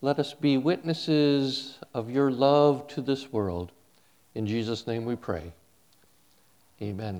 Let us be witnesses of your love to this world. In Jesus' name we pray. Amen.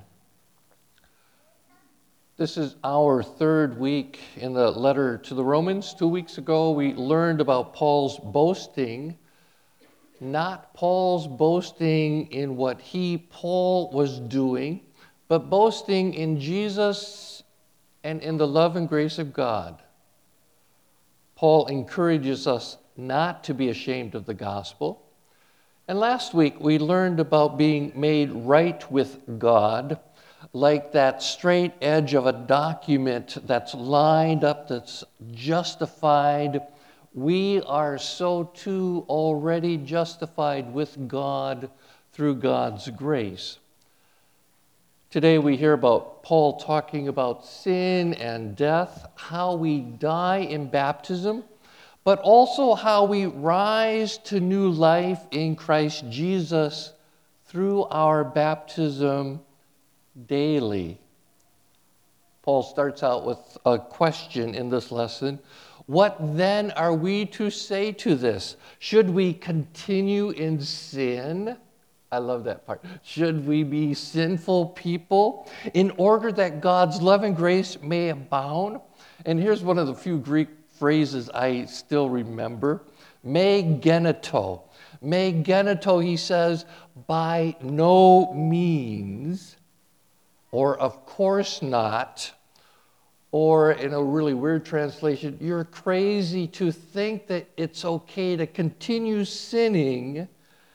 This is our third week in the letter to the Romans. 2 weeks ago, we learned about Paul's boasting, not Paul's boasting in what Paul was doing, but boasting in Jesus and in the love and grace of God. Paul encourages us not to be ashamed of the gospel. And last week, we learned about being made right with God, like that straight edge of a document that's lined up, that's justified. We are so too already justified with God through God's grace. Today we hear about Paul talking about sin and death, how we die in baptism, but also how we rise to new life in Christ Jesus through our baptism daily. Paul starts out with a question in this lesson. What then are we to say to this? Should we continue in sin? I love that part. Should we be sinful people in order that God's love and grace may abound? And here's one of the few Greek phrases I still remember. Me geneto. Me geneto, he says, by no means, or of course not, or in a really weird translation, you're crazy to think that it's okay to continue sinning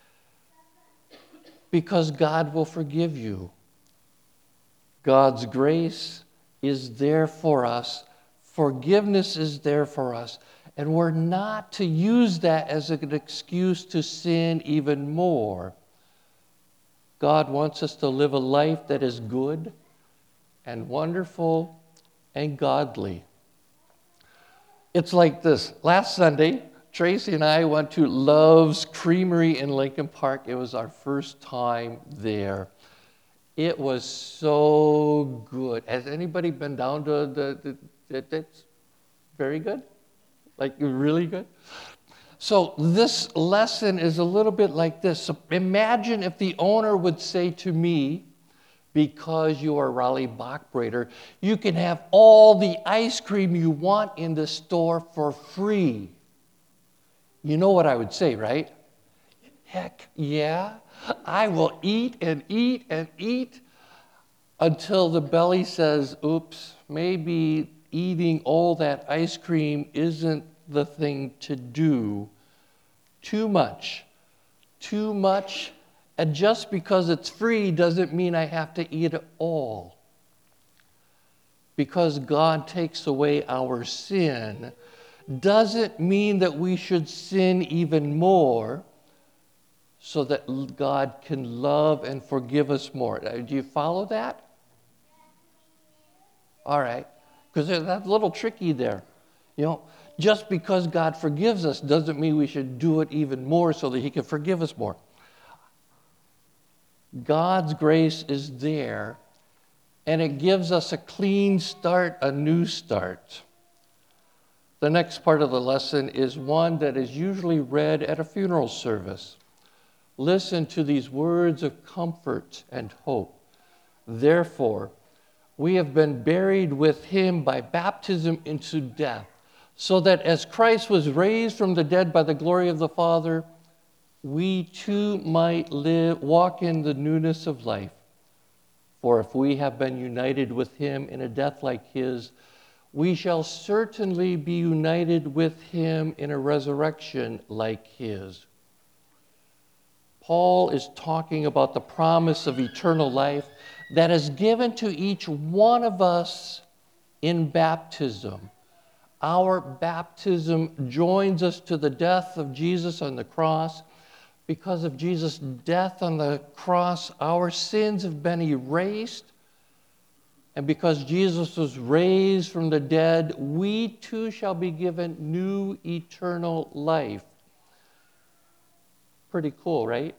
because God will forgive you. God's grace is there for us. Forgiveness is there for us. And we're not to use that as an excuse to sin even more. God wants us to live a life that is good and wonderful and godly. It's like this. Last Sunday, Tracy and I went to Love's Creamery in Lincoln Park. It was our first time there. It was so good. Has anybody been down to it's very good? Like really good? So this lesson is a little bit like this. So imagine if the owner would say to me, because you are Raleigh Bachbrader, you can have all the ice cream you want in the store for free. You know what I would say, right? Heck yeah. I will eat and eat and eat until the belly says, oops, maybe eating all that ice cream isn't the thing to do. Too much. And just because it's free doesn't mean I have to eat it all. Because God takes away our sin doesn't mean that we should sin even more so that God can love and forgive us more. Do you follow that? All right. Because that's a little tricky there. You know, just because God forgives us doesn't mean we should do it even more so that he can forgive us more. God's grace is there, and it gives us a clean start, a new start. The next part of the lesson is one that is usually read at a funeral service. Listen to these words of comfort and hope. Therefore, we have been buried with him by baptism into death, so that as Christ was raised from the dead by the glory of the Father, we too might walk in the newness of life. For if we have been united with him in a death like his, we shall certainly be united with him in a resurrection like his. Paul is talking about the promise of eternal life that is given to each one of us in baptism. Our baptism joins us to the death of Jesus on the cross. Because of Jesus' death on the cross, our sins have been erased. And because Jesus was raised from the dead, we too shall be given new eternal life. Pretty cool, right?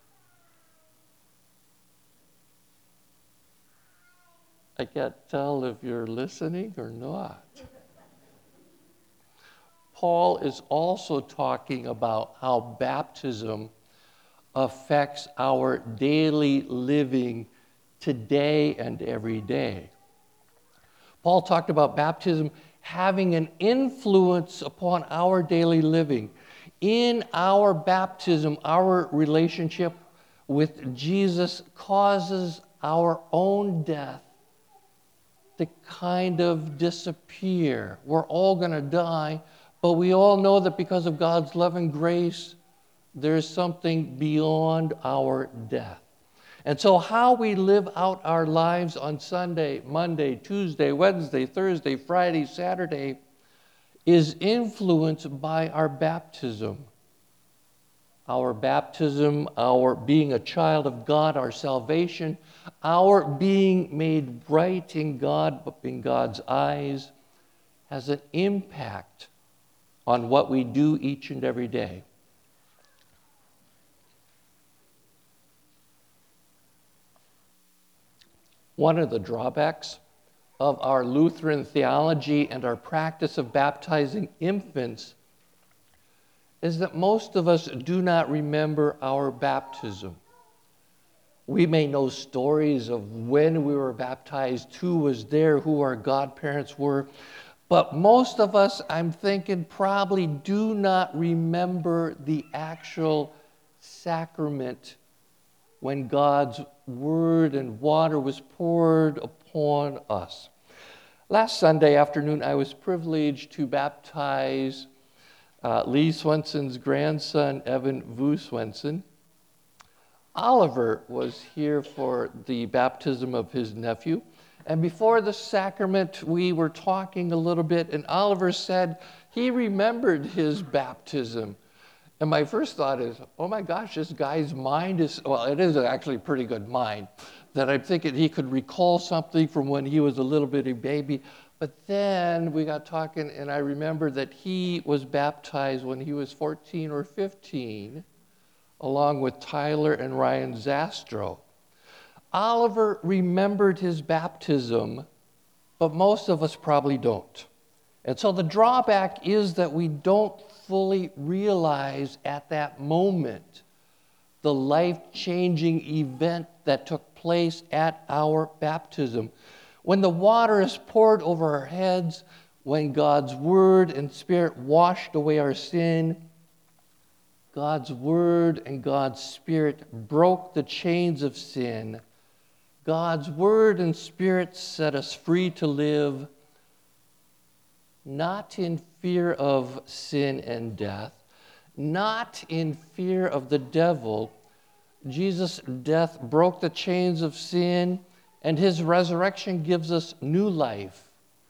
I can't tell if you're listening or not. Paul is also talking about how baptism affects our daily living today and every day. Paul talked about baptism having an influence upon our daily living. In our baptism, our relationship with Jesus causes our own death to kind of disappear. We're all going to die, but we all know that because of God's love and grace, there's something beyond our death. And so how we live out our lives on Sunday, Monday, Tuesday, Wednesday, Thursday, Friday, Saturday is influenced by our baptism. Our baptism, our being a child of God, our salvation, our being made right in God, in God's eyes, has an impact on what we do each and every day. One of the drawbacks of our Lutheran theology and our practice of baptizing infants is that most of us do not remember our baptism. We may know stories of when we were baptized, who was there, who our godparents were, but most of us, I'm thinking, probably do not remember the actual sacrament when God's word and water was poured upon us. Last Sunday afternoon, I was privileged to baptize Lee Swenson's grandson, Evan Vu Swenson. Oliver was here for the baptism of his nephew. And before the sacrament, we were talking a little bit, and Oliver said he remembered his baptism. And my first thought is, oh my gosh, this guy's mind is, well, it is actually a pretty good mind, that I'm thinking he could recall something from when he was a little bitty baby. But then we got talking, and I remembered that he was baptized when he was 14 or 15, along with Tyler and Ryan Zastro. Oliver remembered his baptism, but most of us probably don't. And so the drawback is that we don't fully realize at that moment the life-changing event that took place at our baptism. When the water is poured over our heads, when God's word and spirit washed away our sin, God's word and God's spirit broke the chains of sin. God's word and spirit set us free to live, not in fear of sin and death, not in fear of the devil. Jesus' death broke the chains of sin, and his resurrection gives us new life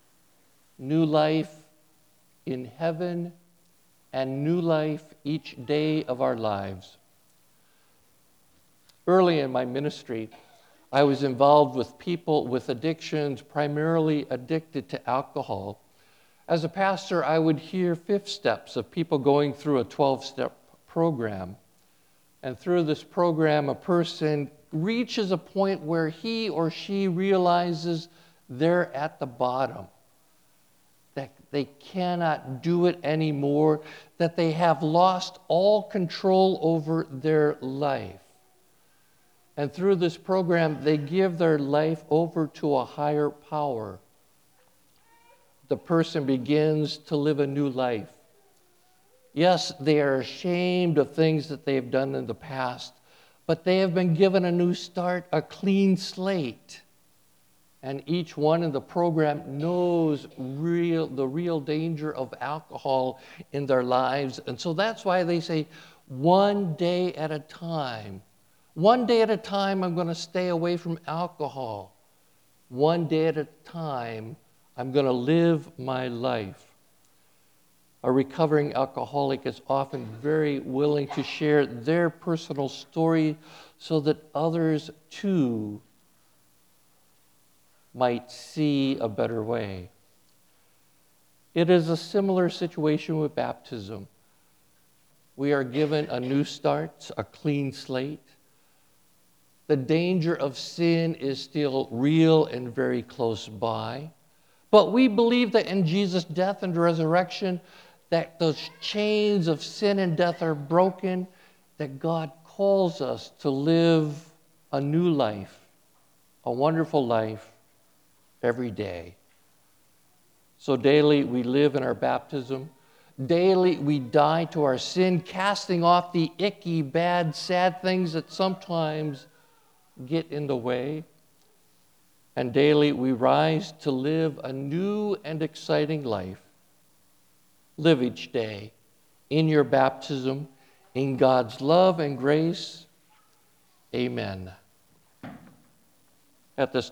in heaven, and new life each day of our lives. Early in my ministry, I was involved with people with addictions, primarily addicted to alcohol. As a pastor, I would hear 5 steps of people going through a 12-step program. And through this program, a person reaches a point where he or she realizes they're at the bottom, that they cannot do it anymore, that they have lost all control over their life. And through this program, they give their life over to a higher power. The person begins to live a new life. Yes, they are ashamed of things that they have done in the past, but they have been given a new start, a clean slate. And each one in the program knows the real danger of alcohol in their lives. And so that's why they say, one day at a time. One day at a time, I'm going to stay away from alcohol. One day at a time, I'm going to live my life. A recovering alcoholic is often very willing to share their personal story so that others too might see a better way. It is a similar situation with baptism. We are given a new start, a clean slate. The danger of sin is still real and very close by. But we believe that in Jesus' death and resurrection, that those chains of sin and death are broken, that God calls us to live a new life, a wonderful life every day. So daily we live in our baptism. Daily we die to our sin, casting off the icky, bad, sad things that sometimes get in the way. And daily we rise to live a new and exciting life. Live each day in your baptism, in God's love and grace. Amen. At this